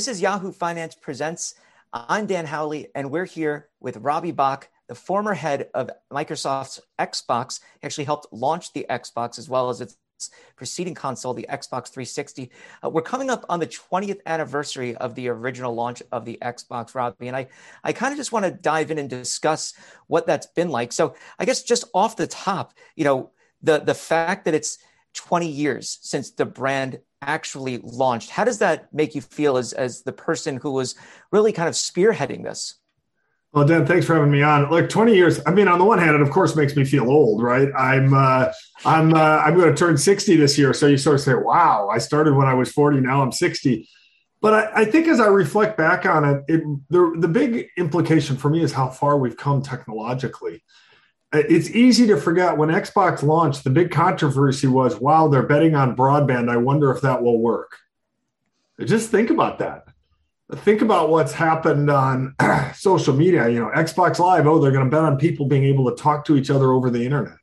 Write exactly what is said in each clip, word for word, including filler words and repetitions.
This is Yahoo Finance Presents. I'm Dan Howley, and we're here with Robbie Bach, the former head of Microsoft's Xbox. He actually helped launch the Xbox as well as its preceding console, the Xbox three sixty. Uh, we're coming up on the twentieth anniversary of the original launch of the Xbox, Robbie, and I, I kind of just want to dive in and discuss what that's been like. So I guess just off the top, you know, the, the fact that it's twenty years since the brand actually launched, how does that make you feel as, as the person who was really kind of spearheading this? Well, Dan, thanks for having me on. Like twenty years. I mean, on the one hand, it of course makes me feel old, right? I'm, uh, I'm, uh, I'm going to turn sixty this year. So you sort of say, "Wow, I started when I was forty. Now I'm sixty." But I, I think as I reflect back on it, it the the big implication for me is how far we've come technologically. It's easy to forget when Xbox launched, the big controversy was, "Wow, they're betting on broadband. I wonder if that will work." Just think about that. Think about what's happened on social media. You know, Xbox Live, oh, they're going to bet on people being able to talk to each other over the internet.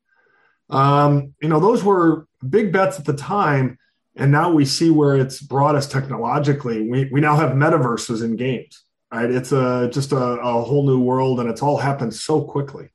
Um, you know, those were big bets at the time, and now we see where it's brought us technologically. We we now have metaverses in games, right? It's a just a, a whole new world, and it's all happened so quickly.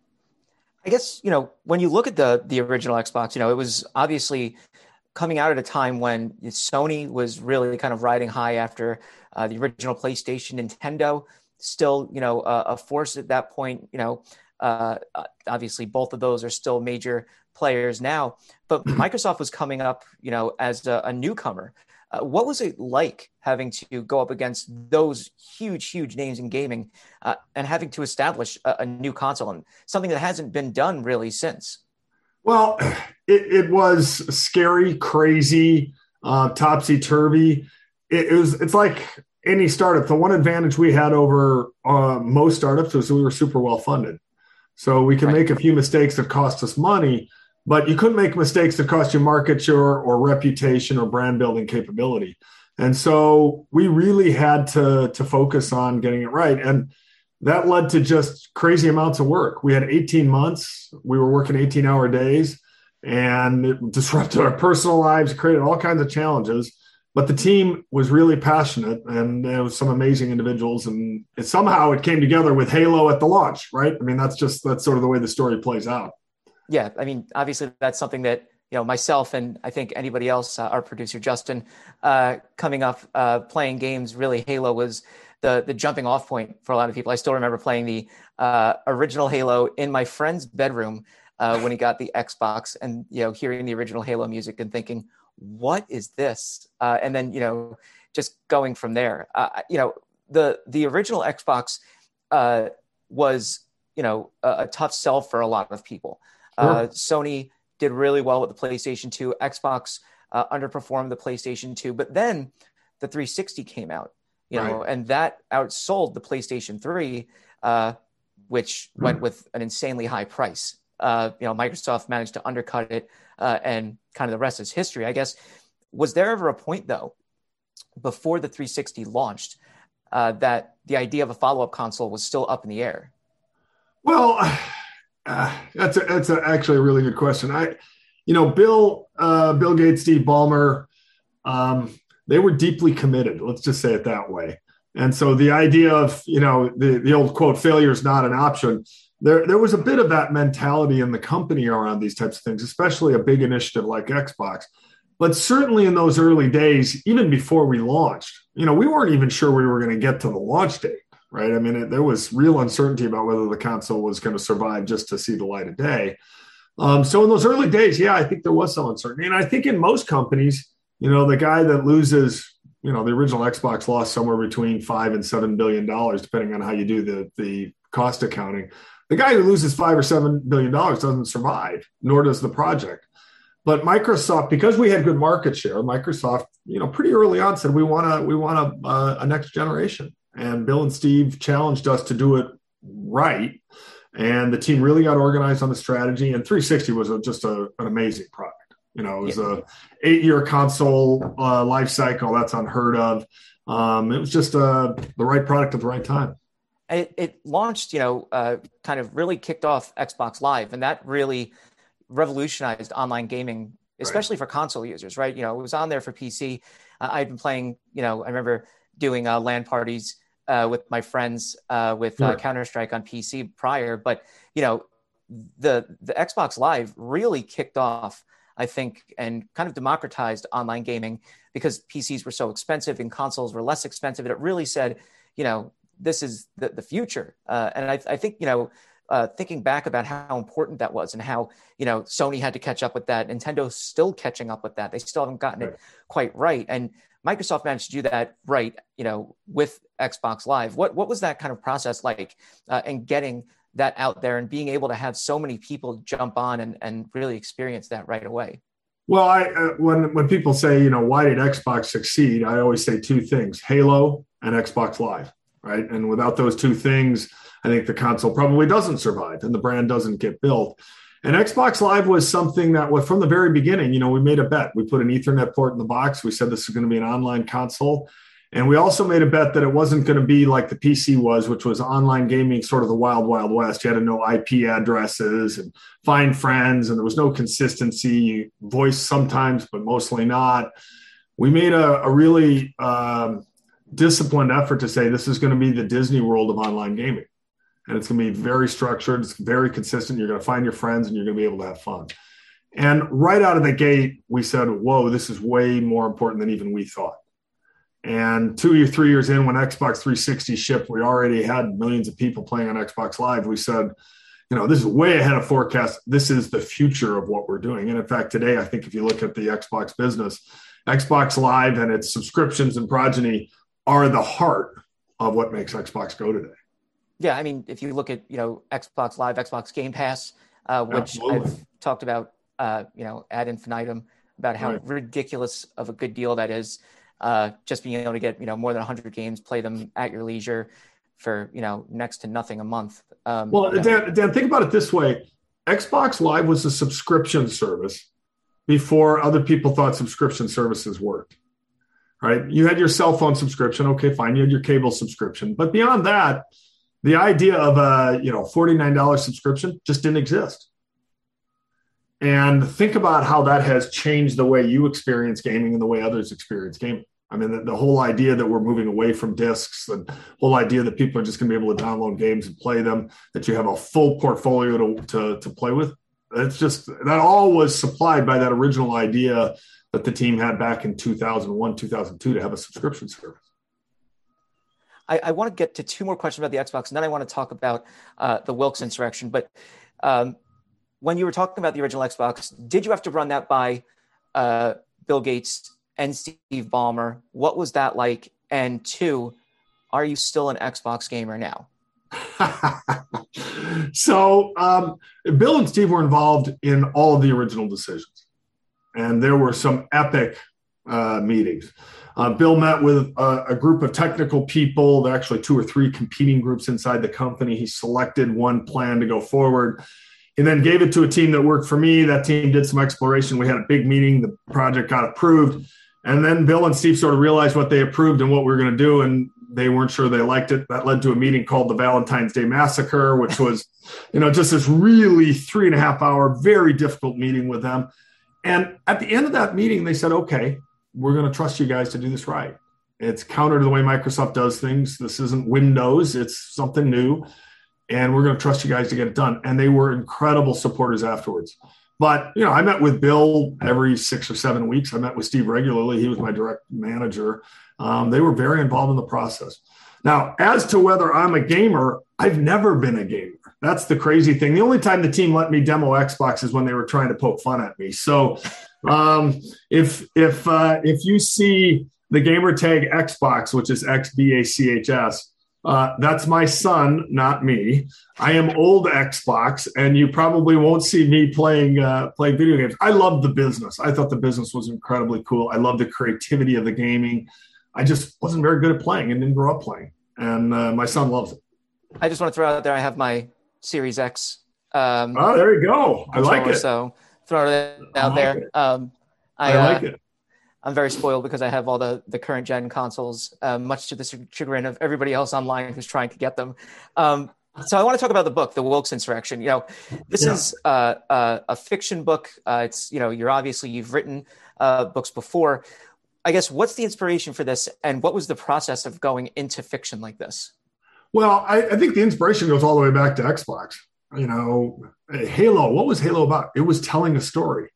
I guess, you know, when you look at the the original Xbox, you know, it was obviously coming out at a time when Sony was really kind of riding high after uh, the original PlayStation. Nintendo still, you know, uh, a force at that point. You know, uh, obviously both of those are still major players now, but Microsoft was coming up, you know, as a, a newcomer. Uh, what was it like having to go up against those huge, huge names in gaming uh, and having to establish a, a new console, and something that hasn't been done really since? Well, it, it was scary, crazy, uh, topsy-turvy. It, it was. It's like any startup. The one advantage we had over uh, most startups was we were super well funded. So we could right. make a few mistakes that cost us money, but you couldn't make mistakes that cost you market share or reputation or brand building capability. And so we really had to, to focus on getting it right. And that led to just crazy amounts of work. We had eighteen months. We were working eighteen hour days, and it disrupted our personal lives, created all kinds of challenges. But the team was really passionate, and there was some amazing individuals, and it, somehow it came together with Halo at the launch, right? I mean, that's just, that's sort of the way the story plays out. Yeah. I mean, obviously that's something that, you know, myself and I think anybody else, uh, our producer, Justin, uh, coming up, uh, playing games, really Halo was the the jumping off point for a lot of people. I still remember playing the uh, original Halo in my friend's bedroom uh, when he got the Xbox, and, you know, hearing the original Halo music and thinking, what is this? Uh, and then, you know, just going from there. Uh, you know, the the original Xbox uh, was, you know, a, a tough sell for a lot of people. Sure. Uh, Sony did really well with the PlayStation two. Xbox uh, underperformed the PlayStation two, but then the three sixty came out. You know, right. and that outsold the PlayStation three, uh, which mm. went with an insanely high price. Uh, you know, Microsoft managed to undercut it, uh, and kind of the rest is history, I guess. Was there ever a point, though, before the three sixty launched, uh, that the idea of a follow-up console was still up in the air? Well, uh, that's a, that's a, actually a really good question. I, you know, Bill, uh, Bill Gates, Steve Ballmer, um, they were deeply committed. Let's just say it that way. And so the idea of, you know, the, the old quote, failure is not an option. There, there was a bit of that mentality in the company around these types of things, especially a big initiative like Xbox. But certainly in those early days, even before we launched, you know, we weren't even sure we were going to get to the launch date, right? I mean, it, there was real uncertainty about whether the console was going to survive just to see the light of day. Um, so in those early days, yeah, I think there was some uncertainty. And I think in most companies, you know, the guy that loses, you know, the original Xbox lost somewhere between five and seven billion dollars, depending on how you do the, the cost accounting. The guy who loses five or seven billion dollars doesn't survive, nor does the project. But Microsoft, because we had good market share, Microsoft, you know, pretty early on said we want to we want a, a, a next generation. And Bill and Steve challenged us to do it right. And the team really got organized on the strategy. And three sixty was a, just a, an amazing product. You know, it was yeah. a eight-year console uh, life cycle. That's unheard of. Um, it was just uh, the right product at the right time. It, it launched, you know, uh, kind of really kicked off Xbox Live, and that really revolutionized online gaming, especially right. for console users, right? You know, it was on there for P C. Uh, I'd been playing, you know, I remember doing uh, LAN parties uh, with my friends uh, with uh, Sure. Counter-Strike on P C prior. But, you know, the the Xbox Live really kicked off, I think, and kind of democratized online gaming because P Cs were so expensive and consoles were less expensive. And it really said, you know, this is the, the future. Uh, and I, I think, you know, uh, thinking back about how important that was and how, you know, Sony had to catch up with that. Nintendo's still catching up with that. They still haven't gotten Right. it quite right. And Microsoft managed to do that right, you know, with Xbox Live. What, what was that kind of process like uh, in getting that out there and being able to have so many people jump on and, and really experience that right away? Well, I uh, when when people say, you know, why did Xbox succeed? I always say two things: Halo and Xbox Live, right? And without those two things, I think the console probably doesn't survive and the brand doesn't get built. And Xbox Live was something that was from the very beginning. You know, we made a bet. We put an Ethernet port in the box. We said this is going to be an online console. And we also made a bet that it wasn't going to be like the P C was, which was online gaming, sort of the wild, wild west. You had to know I P addresses and find friends, and there was no consistency. Voice sometimes, but mostly not. We made a, a really um, disciplined effort to say this is going to be the Disney World of online gaming. And it's going to be very structured. It's very consistent. You're going to find your friends, and you're going to be able to have fun. And right out of the gate, we said, whoa, this is way more important than even we thought. And two or three years in, when Xbox three sixty shipped, we already had millions of people playing on Xbox Live. We said, you know, this is way ahead of forecast. This is the future of what we're doing. And in fact, today, I think if you look at the Xbox business, Xbox Live and its subscriptions and progeny are the heart of what makes Xbox go today. Yeah, I mean, if you look at, you know, Xbox Live, Xbox Game Pass, uh, which Absolutely. I've talked about, uh, you know, ad infinitum, about how Right. ridiculous of a good deal that is. Uh, just being able to get, you know, more than one hundred games, play them at your leisure for, you know, next to nothing a month. Um, Well, you know, Dan, Dan, think about it this way. Xbox Live was a subscription service before other people thought subscription services worked, right? You had your cell phone subscription. Okay, fine. You had your cable subscription. But beyond that, the idea of a, you know, forty-nine dollars subscription just didn't exist. And think about how that has changed the way you experience gaming and the way others experience gaming. I mean, the, the whole idea that we're moving away from discs, the whole idea that people are just going to be able to download games and play them, that you have a full portfolio to, to, to play with. It's just, that all was supplied by that original idea that the team had back in two thousand one, two thousand two to have a subscription service. I, I want to get to two more questions about the Xbox, and then I want to talk about uh, the Wilkes insurrection. But um, when you were talking about the original Xbox, did you have to run that by uh, Bill Gates and Steve Ballmer? What was that like? And two, are you still an Xbox gamer now? So um, Bill and Steve were involved in all of the original decisions. And there were some epic uh, meetings. Uh, Bill met with a, a group of technical people, there are actually two or three competing groups inside the company. He selected one plan to go forward. He then gave it to a team that worked for me. That team did some exploration. We had a big meeting. The project got approved. And then Bill and Steve sort of realized what they approved and what we were going to do, and they weren't sure they liked it. That led to a meeting called the Valentine's Day Massacre, which was, you know, just this really three and a half hour, very difficult meeting with them. And at the end of that meeting, they said, okay, we're going to trust you guys to do this right. It's counter to the way Microsoft does things. This isn't Windows. It's something new. And we're going to trust you guys to get it done. And they were incredible supporters afterwards. But, you know, I met with Bill every six or seven weeks. I met with Steve regularly. He was my direct manager. Um, they were very involved in the process. Now, as to whether I'm a gamer, I've never been a gamer. That's the crazy thing. The only time the team let me demo Xbox is when they were trying to poke fun at me. So um, if if uh, if you see the gamer tag Xbox, which is X B A C H S, uh, that's my son, not me. I am old Xbox, and you probably won't see me playing uh, playing video games. I love the business. I thought the business was incredibly cool. I love the creativity of the gaming. I just wasn't very good at playing and didn't grow up playing. And uh, my son loves it. I just want to throw out there, I have my Series X. Um, Oh, there you go. I like it. So throw it out I like there. it. Um, I, I like uh, it. I'm very spoiled because I have all the, the current gen consoles, uh, much to the chagrin of everybody else online who's trying to get them. Um, so I want to talk about the book, The Wilkes Insurrection. You know, this Yeah. is uh, uh, a fiction book. Uh, it's, you know, you're obviously, you've written uh, books before. I guess, what's the inspiration for this, and what was the process of going into fiction like this? Well, I, I think the inspiration goes all the way back to Xbox. You know, Halo, what was Halo about? It was telling a story.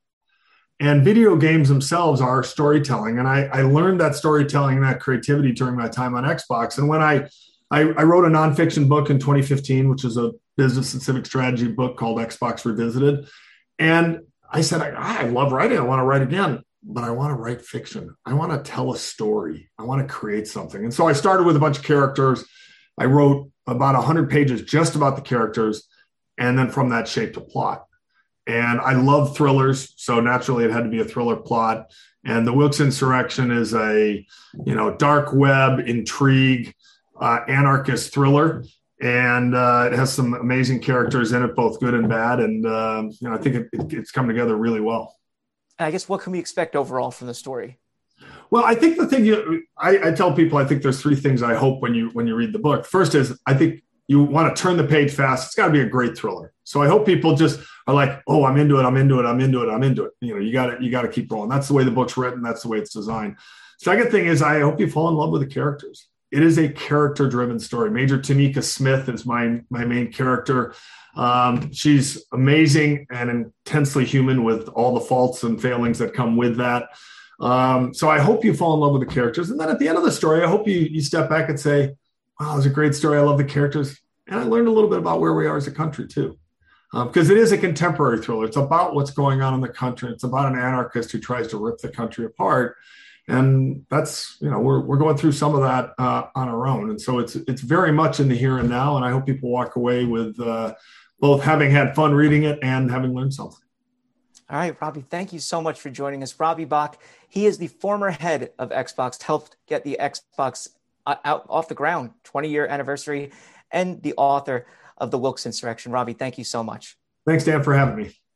And video games themselves are storytelling. And I, I learned that storytelling and that creativity during my time on Xbox. And when I, I, I wrote a nonfiction book in twenty fifteen, which is a business and civic strategy book called Xbox Revisited. And I said, I, I love writing. I want to write again, but I want to write fiction. I want to tell a story. I want to create something. And so I started with a bunch of characters. I wrote about one hundred pages just about the characters. And then from that shaped a plot. And I love thrillers. So naturally it had to be a thriller plot. And the Wilkes Insurrection is a, you know, dark web intrigue, uh, anarchist thriller. And uh, it has some amazing characters in it, both good and bad. And, uh, you know, I think it, it, it's come together really well. I guess what can we expect overall from the story? Well, I think the thing you, I, I tell people, I think there's three things I hope when you, when you read the book. First is, I think you want to turn the page fast. It's got to be a great thriller. So I hope people just are like, oh, I'm into it. I'm into it. I'm into it. I'm into it. You know, you got to, you got to keep rolling. That's the way the book's written. That's the way it's designed. Second thing is, I hope you fall in love with the characters. It is a character driven story. Major Tanika Smith is my, my main character. Um, she's amazing and intensely human with all the faults and failings that come with that. Um, so I hope you fall in love with the characters. And then at the end of the story, I hope you, you step back and say, wow, it was a great story. I love the characters. And I learned a little bit about where we are as a country too. Um, because it is a contemporary thriller. It's about what's going on in the country. It's about an anarchist who tries to rip the country apart. And that's, you know, we're we're going through some of that uh, on our own. And so it's it's very much in the here and now. And I hope people walk away with uh, both having had fun reading it and having learned something. All right, Robbie, thank you so much for joining us. Robbie Bach, he is the former head of Xbox, helped get the Xbox out off the ground, twenty year anniversary, and the author of the Wilkes Insurrection. Robbie, thank you so much. Thanks, Dan, for having me.